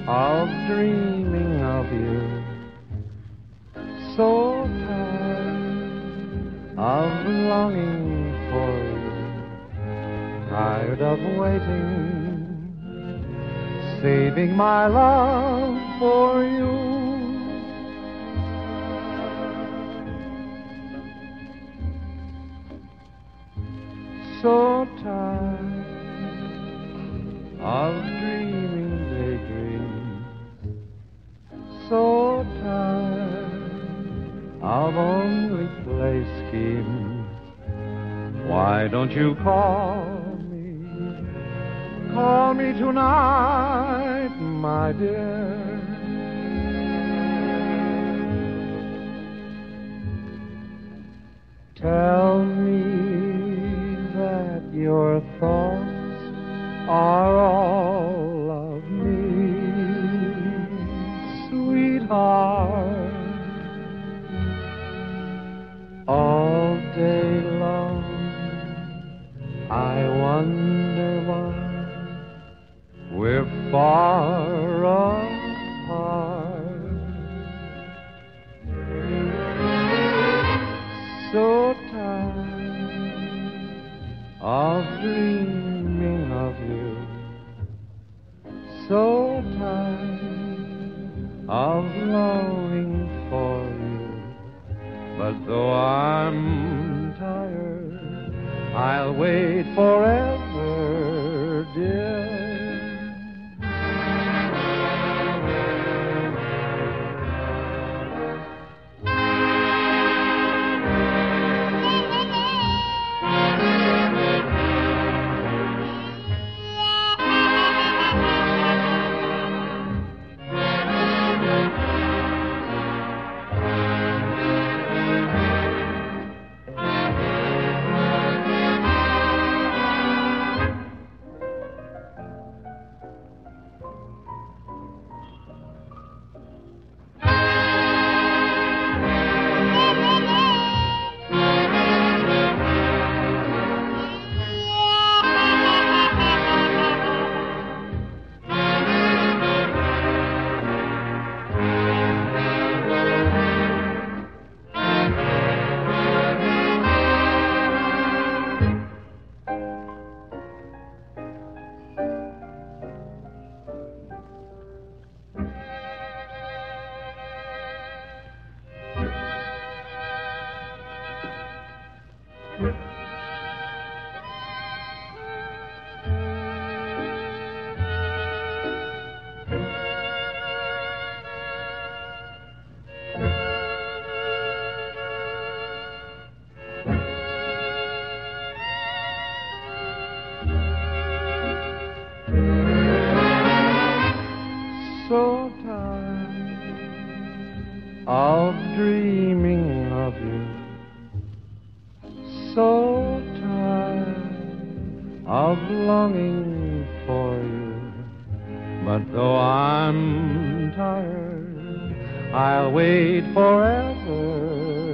of dreaming of you. So tired of longing for you. Tired of waiting, saving my love for you. So tired of dreaming daydreams. So tired of only play schemes. Why don't you call me tonight, my dear? Tell me that your thoughts are all of me, sweetheart. All day long I wonder why we're far apart. So tired of dreaming of you. So tired of longing for you. But though I'm tired, I'll wait forever, dear. So tired of dreaming of you. So tired of longing for you. But though I'm tired, I'll wait forever.